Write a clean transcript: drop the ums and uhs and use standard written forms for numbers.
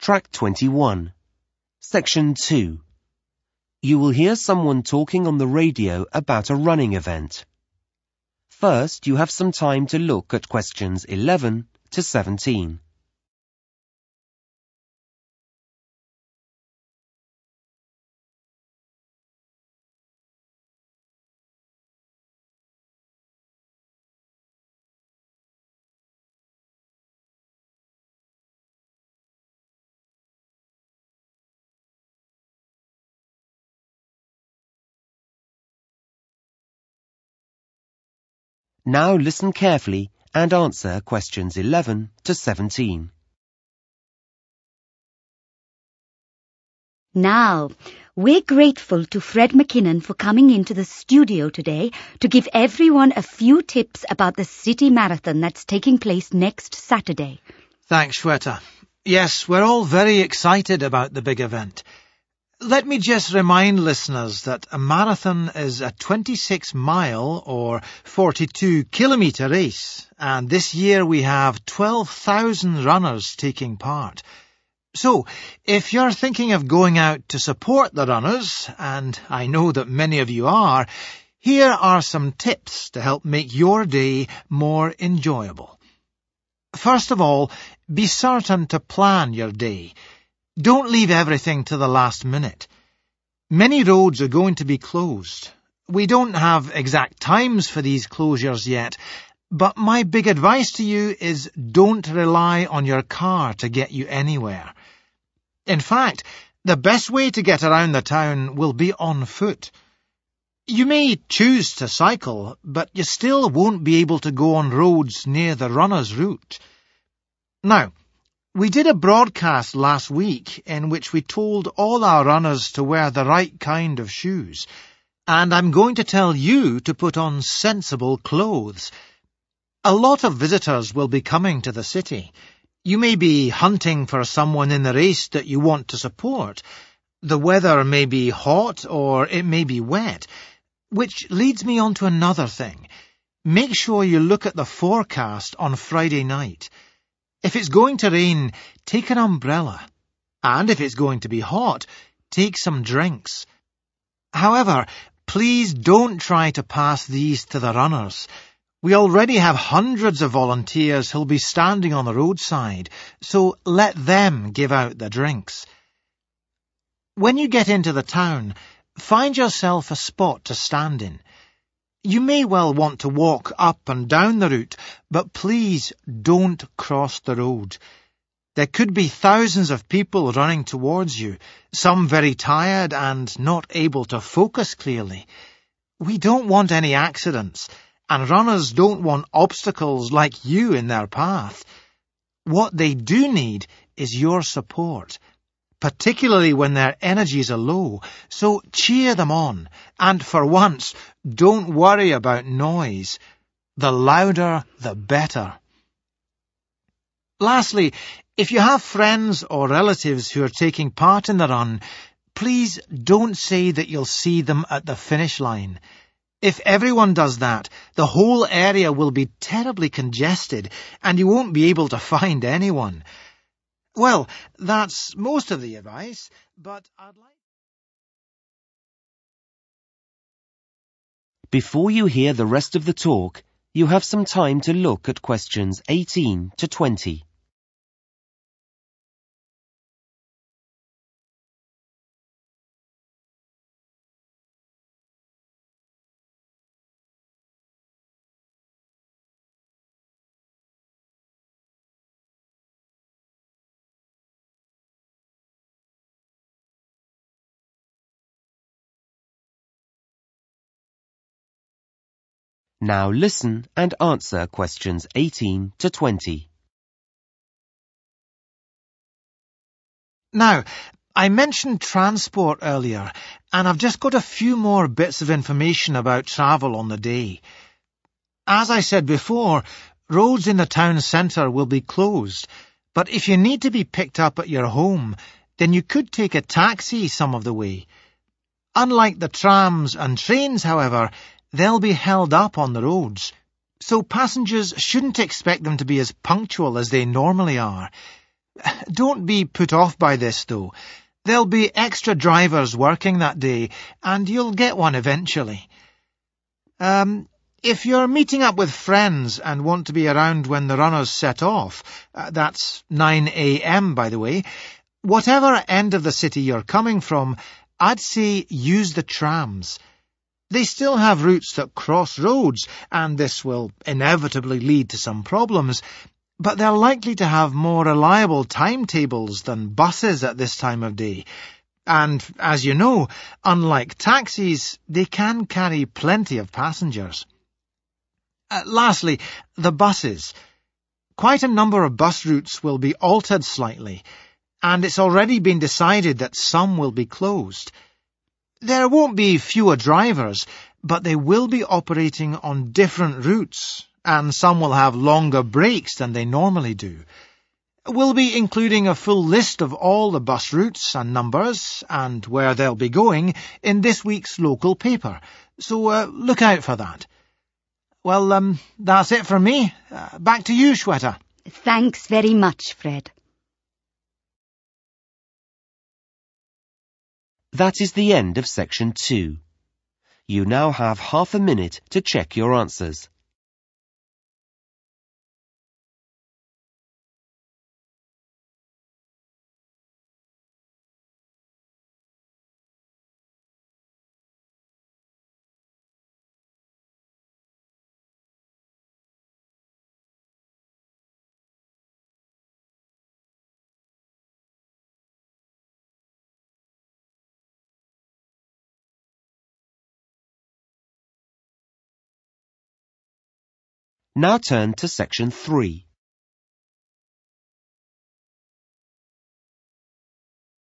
Track 21. Section 2. You will hear someone talking on the radio about a running event. First, you have some time to look at questions 11 to 17. Now listen carefully and answer questions 11 to 17. Now, we're grateful to Fred McKinnon for coming into the studio today to give everyone a few tips about the City Marathon that's taking place next Saturday. Thanks, Shweta. Yes, we're all very excited about the big event. Let me just remind listeners that a marathon is a 26-mile or 42-kilometre race, and this year we have 12,000 runners taking part. So, if you're thinking of going out to support the runners, and I know that many of you are, here are some tips to help make your day more enjoyable. First of all, be certain to plan your day. Don't leave everything to the last minute. Many roads are going to be closed. We don't have exact times for these closures yet, but my big advice to you is don't rely on your car to get you anywhere. In fact, the best way to get around the town will be on foot. You may choose to cycle, but you still won't be able to go on roads near the runner's route. Now, we did a broadcast last week in which we told all our runners to wear the right kind of shoes, and I'm going to tell you to put on sensible clothes. A lot of visitors will be coming to the city. You may be hunting for someone in the race that you want to support. The weather may be hot or it may be wet, which leads me on to another thing. Make sure you look at the forecast on Friday night. If it's going to rain, take an umbrella. And if it's going to be hot, take some drinks. However, please don't try to pass these to the runners. We already have hundreds of volunteers who'll be standing on the roadside, so let them give out the drinks. When you get into the town, find yourself a spot to stand in. You may well want to walk up and down the route, but please don't cross the road. There could be thousands of people running towards you, some very tired and not able to focus clearly. We don't want any accidents, and runners don't want obstacles like you in their path. What they do need is your support, particularly when their energies are low, so cheer them on, and for once, don't worry about noise. The louder, the better. Lastly, if you have friends or relatives who are taking part in the run, please don't say that you'll see them at the finish line. If everyone does that, the whole area will be terribly congested, and you won't be able to find anyone. Well, that's most of the advice, but I'd like... Before you hear the rest of the talk, you have some time to look at questions 18 to 20. Now listen and answer questions 18 to 20. Now, I mentioned transport earlier, and I've just got a few more bits of information about travel on the day. As I said before, roads in the town centre will be closed, but if you need to be picked up at your home, then you could take a taxi some of the way. Unlike the trams and trains, however, they'll be held up on the roads, so passengers shouldn't expect them to be as punctual as they normally are. Don't be put off by this, though. There'll be extra drivers working that day, and you'll get one eventually. If you're meeting up with friends and want to be around when the runners set off, that's 9 a.m., by the way, whatever end of the city you're coming from, I'd say use the trams. They still have routes that cross roads, and this will inevitably lead to some problems, but they're likely to have more reliable timetables than buses at this time of day. And, as you know, unlike taxis, they can carry plenty of passengers. Lastly, the buses. Quite a number of bus routes will be altered slightly, and it's already been decided that some will be closed. There won't be fewer drivers, but they will be operating on different routes, and some will have longer breaks than they normally do. We'll be including a full list of all the bus routes and numbers, and where they'll be going, in this week's local paper, so look out for that. Well, that's it from me. Back to you, Shweta. Thanks very much, Fred. That is the end of section 2. You now have half a minute to check your answers. Now turn to section 3.